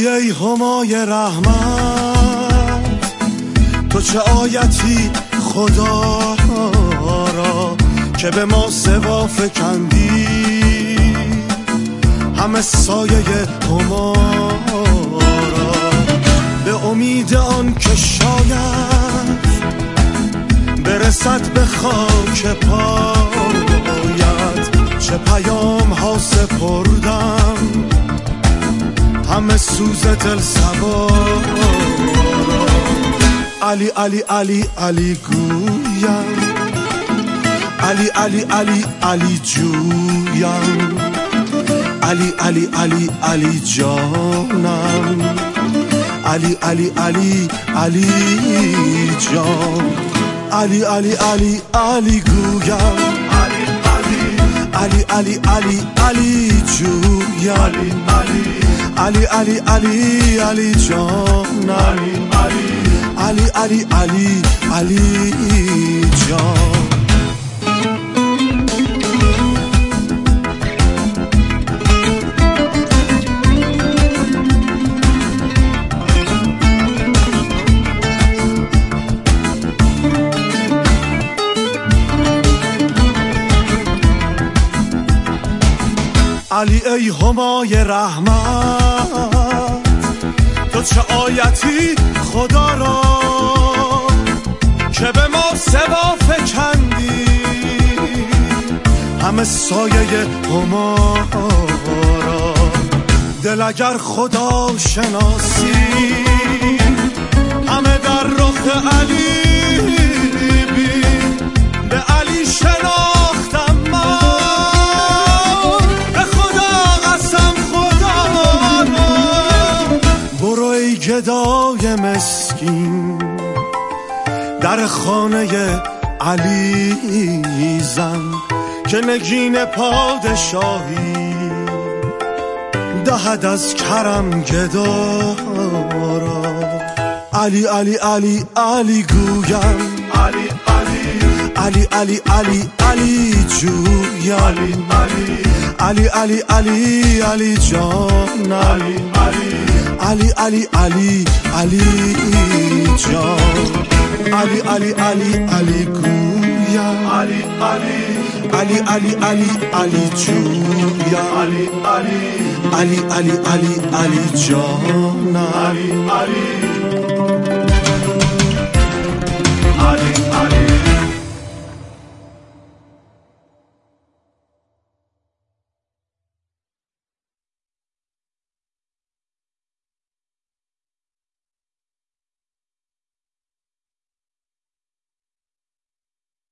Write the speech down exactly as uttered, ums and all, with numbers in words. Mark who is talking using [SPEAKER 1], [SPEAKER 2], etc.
[SPEAKER 1] علی ای همای رحمت، تو چه آیتی خدا را که به ما سوا فکندی، همه سایه هما را به امید آن که شاید برسد به خاک پایت. چه پیام ها سپردم همه سوز دل سوار. علی علی علی علی گویم، علی علی علی علی جویم، علی علی علی علی جانم، علی علی علی علی جان، علی علی علی علی گویم، علی علی علی علی جویم، علی علی علی علی جانم، علی علی علی علی جان. علی ای همای رحمت، تو چه آیتی خدا را که به ما سوا فکندی، همه سایه هما را. دل اگر خدا شناسی همه در رخ علی بین، به علی شناختم من، به خدا قسم خدا را. برو ای گدای مسکین در خانه علی زن، که نگین پادشاهی دهد از کرم گدا را. علی علی علی علی گویم، علی علی علی علی علی جویم، علی علی علی علی جانم، علی علی علی علی جان، علی علی علی علی گویم، علی علی علی علی جویم، علی علی علی علی علی جانم.